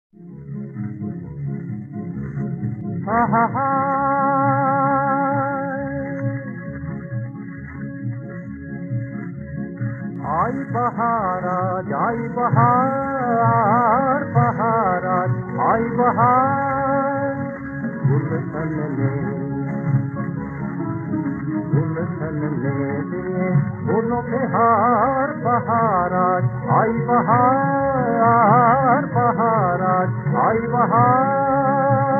हा हा हा। आई बहार आज आई बहार बहार आज आई बहार। गुलशन में दिए फूलों के हार बहार आज आई बहार बहार आज आई बहार।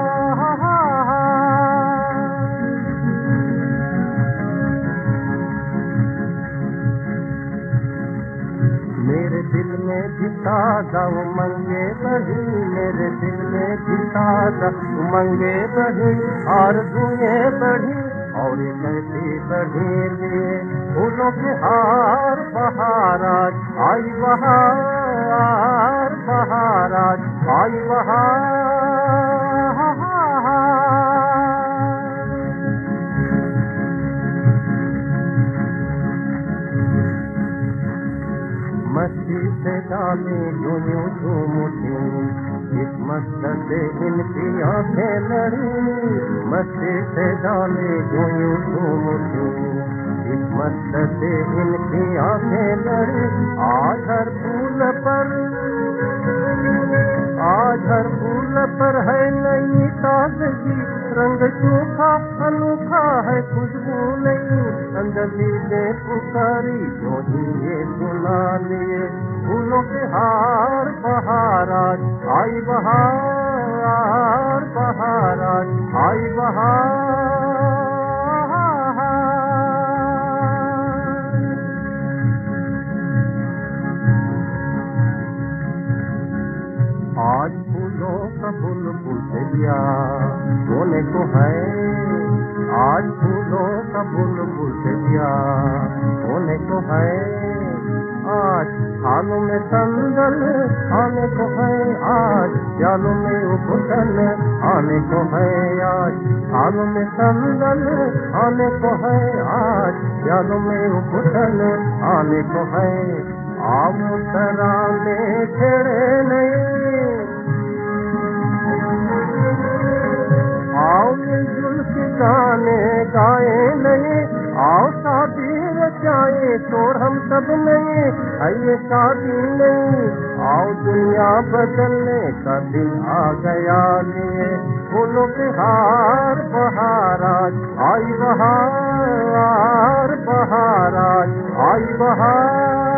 मेरे दिल में भी ताजा उमंगे बही, मेरे दिल में भी ताजा उमंगे बही, आरज़ुएं बढ़ी और कैसी बढ़ी लिए फूलों के हार बहार आज आई बहार बहार आज आई बहार। मस्ती से डाले यूं यूं झूम उठी, इस मस्त से इनकी आंखें लड़ी, मस्ती से डाले यूं यूं झूम उठी, इस मस्त से इनकी आंखें लड़ी। आज हर फूल पर आज हर फूल पर है नई ताजगी, रंग सूखा अनोखा है खुशबू नहीं, अंजलि ने पुकारी जो ही ये सुना लिए फूलों के हार बहार आज आई बहार बहार आज आई बहार। आज फूलों का बुलबुल से दिया सोने को है, आज फूलों का बुलबुल से दिया सोने को है, आज थालों में संदल आने को है, आज प्यालों में उबटन आने को है, आज थालों में संदल आने को है, आज प्यालों में उबटन आने को है। आओ तराने छेड़े नहीं, आओ मिलजुल के गाने गाए नहीं, आओ शादी रचाए शोर हम सब नहीं, आइए शादी नहीं आओ दुनिया बदलने का दिन आ गया लिए फूलों के हार बहार आज आई बहार बहार आज आई बहार।